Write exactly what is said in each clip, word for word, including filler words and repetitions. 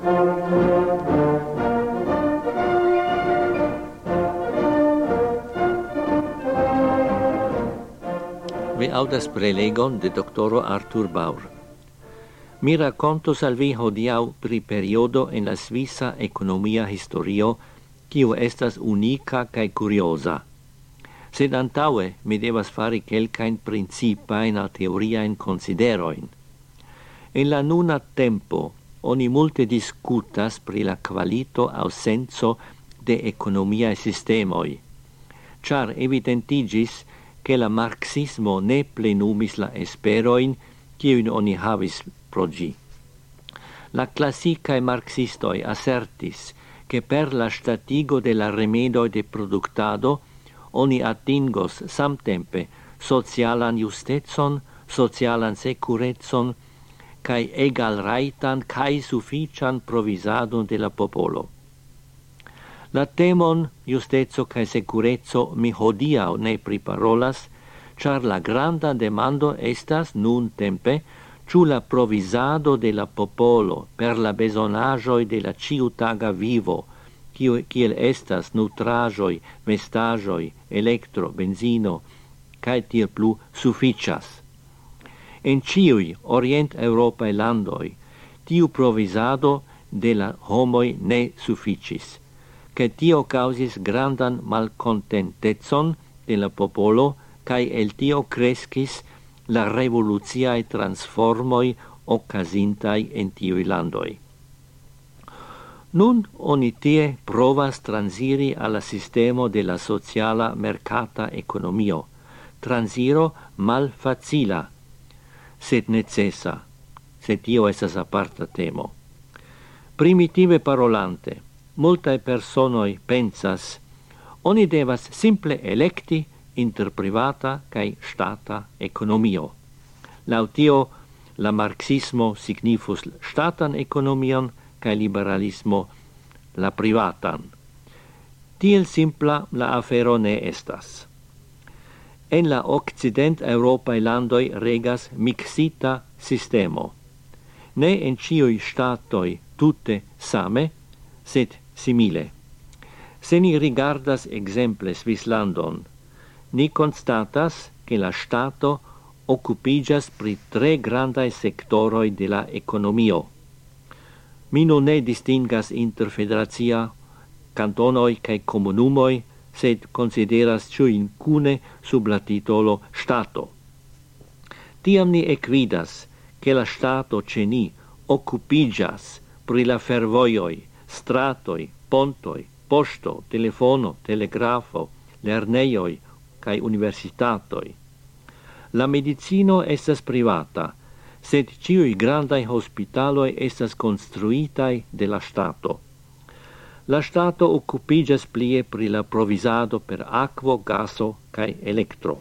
Vi audas prelegon de doctoro Arthur Baur. Mi racontos al vi hodiau pri periodo en la svisa economia historio, kiu estas unica cae curiosa. Sed antaue mi devas fari kelkain principain a teoriain consideroin. En la nuna tempo, oni multe discutas pri la qualito au senso de economiae systemoi, char evidentigis che la marxismo ne plenumis la esperoin kiuin oni havis pro gi. La classicae marxistoi assertis che per la statigo de la remedoi de productado oni atingos samtempe socialan justetson, socialan securetson, cae egal raitan cae suffician provisadon de la popolo. La temon justetso cae securezzo mi hodiau ne priparolas, char la granda demando estas nun tempe ciu la provisado de la popolo per la besonajoi de la ciutaga vivo, kiel estas nutrajoi, vestajoi, electro, benzino, cae tiel plu sufficias. En ciui Orient Europae landoi, tiu provisado de la homoi ne sufficis, che tio causis grandan malcontentetson de la popolo, cae el tio crescis la revolutiae transformoi occasintai en tiui landoi. Nun oni tie provas transiri alla sistemo de la sociala mercata economio, transiro malfacila, sed necessa, sed tio esas aparta temo. Primitive parolante, multae personoi pensas, oni devas simple electi inter privata cae stata economio. Lau tio, la marxismo signifus statan economion cae liberalismo la privatan. Tiel simpla la afero ne estas. En la Occident Europae landoi regas mixita sistemo. Ne en ciui statoi tutte same, sed simile. Se ni rigardas exemple Svislandon, ni constatas che la stato occupigas pri tre grandae sectoroi de la economio. Mi non ne distingas inter federazia, cantonoi cae comunumoi, sed consideras ciuin cune sub la titolo Stato. Tiam ni equidas che la Stato ce ni occupigas pri la fervoioi, stratoi, pontoi, posto, telefono, telegrafo, lerneioi, cae universitatoi. La medicino estas privata, sed ciui grandai hospitaloi estas construitai de la Stato. La Stato occupigas plie pri la provisado per aquo, gaso cae electro.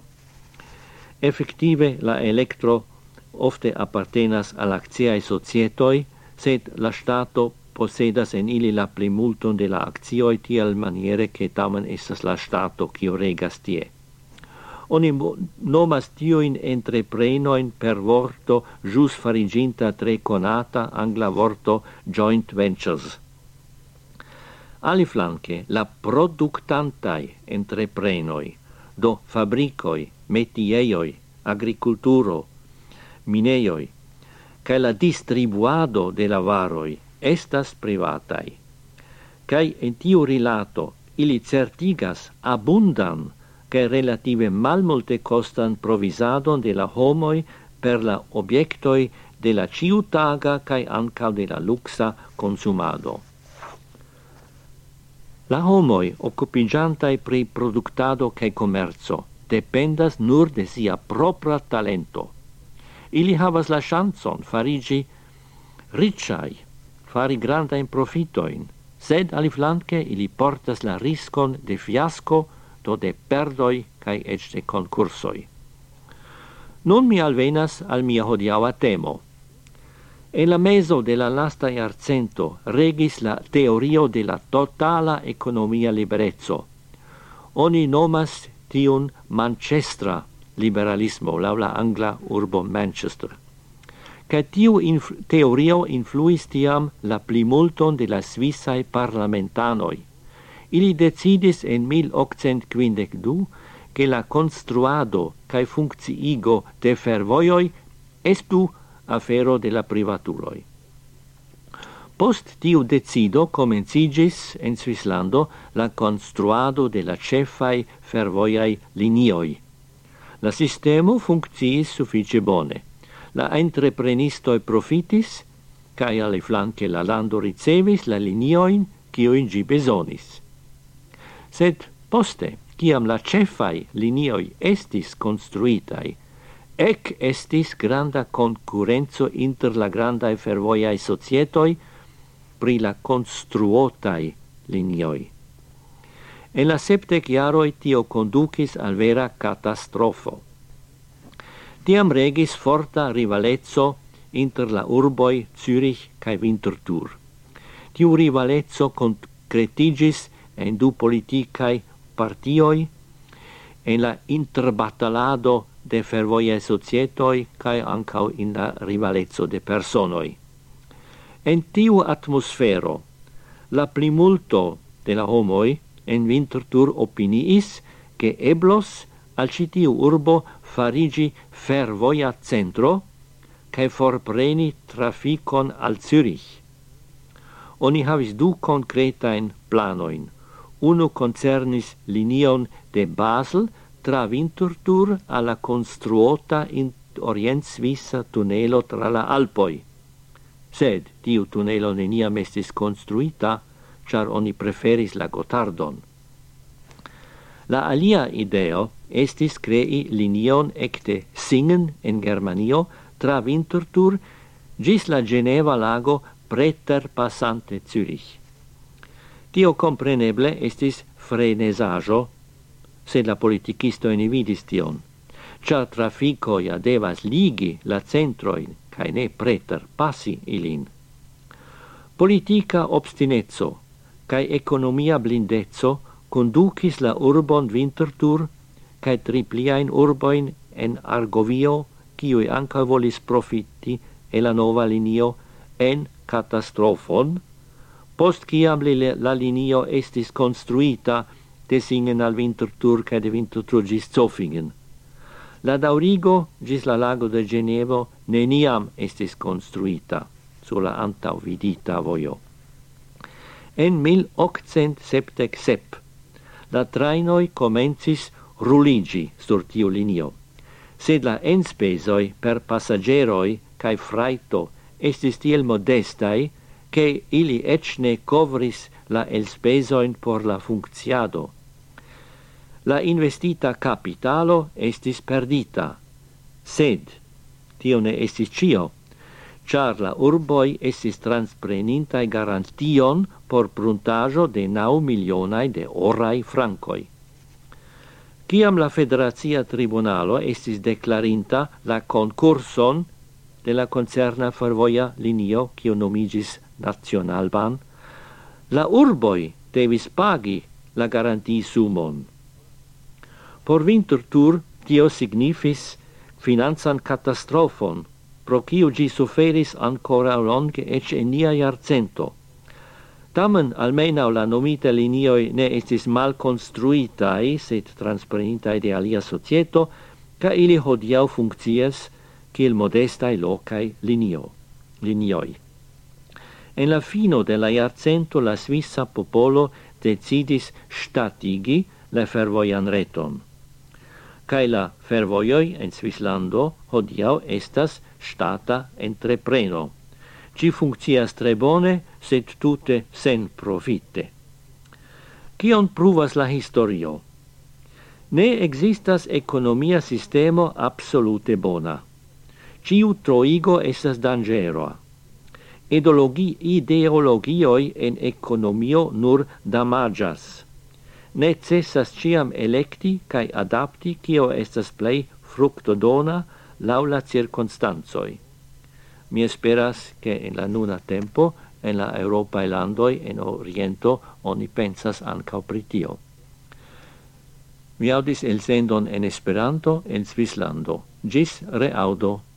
Effective la electro ofte appartenas al actiae societoi, sed la Stato posedas en ili la plimulton de la actioi tiel maniere che tamen estas la Stato quio regas tie. Oni nomas tioin entreprenoin per vorto jus fariginta tre conata angla vorto joint ventures. Aliflanque, la productantai entreprenoi, do fabricoi, metieioi, agriculturo, mineioi, cae la distribuado de la varoi estas privatai. Cae in tiu rilato ili certigas abundan cae relative malmulte costan provisadon de la homoi per la obiectoi de la ciutaga cae ancau de la luxa consumado. La homoi occupigiantai pri productado cae commerzo dependas nur de sia propra talento. Ili havas la chanson farigi ricciai, fari grandain profitoin, sed aliflanque ili portas la riscon de fiasco, do de perdoi cae ec de concursoi. Nun mi alvenas al mia hodiaua temo. En la meso de la lasta iarcento regis la teorio de la totala economia liberezzo. Oni nomas tiun Manchestra liberalismo, lau la angla urbo Manchester. ca tiu inf teorio influis tiam la plimulton de la Svissae parlamentanoi. Ili decidis en mil octcent quindecdu che la construado cae funcciigo de fervoioi estu afero de la privatuloi. Post tiu decido comencigis en Svislando la construado de la cefai fervoiai linioi. La sistemo funcciis suffice bone. La entreprenistoi profitis, cae alle flanque la lando ricevis la linioin quioin gi besonis. Sed poste, ciam la cefai linioi estis construitai, ec estis granda concurrenzo inter la grandae fervoiae societoi pri la construotai linioi. En la septec iaroi tio conducis al vera catastrofo. Tiam regis forta rivalezzo inter la urboi Zürich cae Winterthur. Tiu rivalezzo concretigis en du politicae partioi, en la interbatalado de fervoiae societoi cae ancau in la rivalezzo de personoi. En tiu atmosfero, la plimulto de la homoi en Winterthur opiniis che eblos al citiu urbo farigi fervoia centro cae forpreni traficon al Zürich. Oni havis du concretain planoin. Unu concernis linion de Basel tra Winterthur alla construota in Orient Svissa tunelo tra la Alpoi. Sed tiu tunelo neniam estis construita, char oni preferis la Gotardon. La alia ideo estis crei linion ecte Singen en Germanio tra Winterthur gis la Geneva lago preter passante Zürich. Tio compreneble estis frenesajo, sed la politicisto ne vidis tion, char trafico ja devas ligi la centroin, cae ne preter passi ilin. Politica obstinezzo, cae economia blindezzo conducis la urbon Winterthur, cae tripliain urboin en Argovio, quiui anca volis profiti e la nova linio en catastrofon, post ciam la linio estis construita de Singen al Winterthur cae de Winterthur gis Zofingen. La daurigo gis la lago de Genevo neniam estis construita sur la antau vidita voio. En mil octcent sepdec sep la trainoi comencis ruligi sur tiu linio, sed la enspesoi per passageroi cae fraito estis tiel modestai che ili ec ne covris la elspesoin por la funcciado. La investita capitalo estis perdita, sed tio ne estis cio, char la urboi estis transprenintai garantion por pruntajo de nau milionae de orai francoi. Ciam la Federazia Tribunalo estis declarinta la concurson de la concerna fervoia linio, quio nomigis Nationalbahn, la urboi devis pagi la garantii sumon. Por Winterthur tio signifis finanzan catastrofon, pro quiu gi suferis ancora longe ec in nia jarcento. Tamen almenau la nomita linioi ne estis mal construitai, sed transprenitai de alia societo, ca ili hodiau funccias kiel modestai locai linio, linioi. En la fino de la jarcento la Svissa popolo decidis statigi la fervoian reton. Cae la fervoioi en Svislando hodiau estas stata entrepreno. Ci funccias tre bone, sed tute sen profite. Cion pruvas la historio? Ne existas economia sistemo absolute bona. Ciu troigo estas dangeroa. Ideologi, ideologioi en economio nur damagas. Necessas ciam electi cae adapti cio estas plei fructodona lau la circonstanzoi. Mi esperas che en la nuna tempo, en la Europae landoi, en Oriento, oni pensas ancau pri tio. Mi audis elsendon en Esperanto en Svislando. Gis reaudo.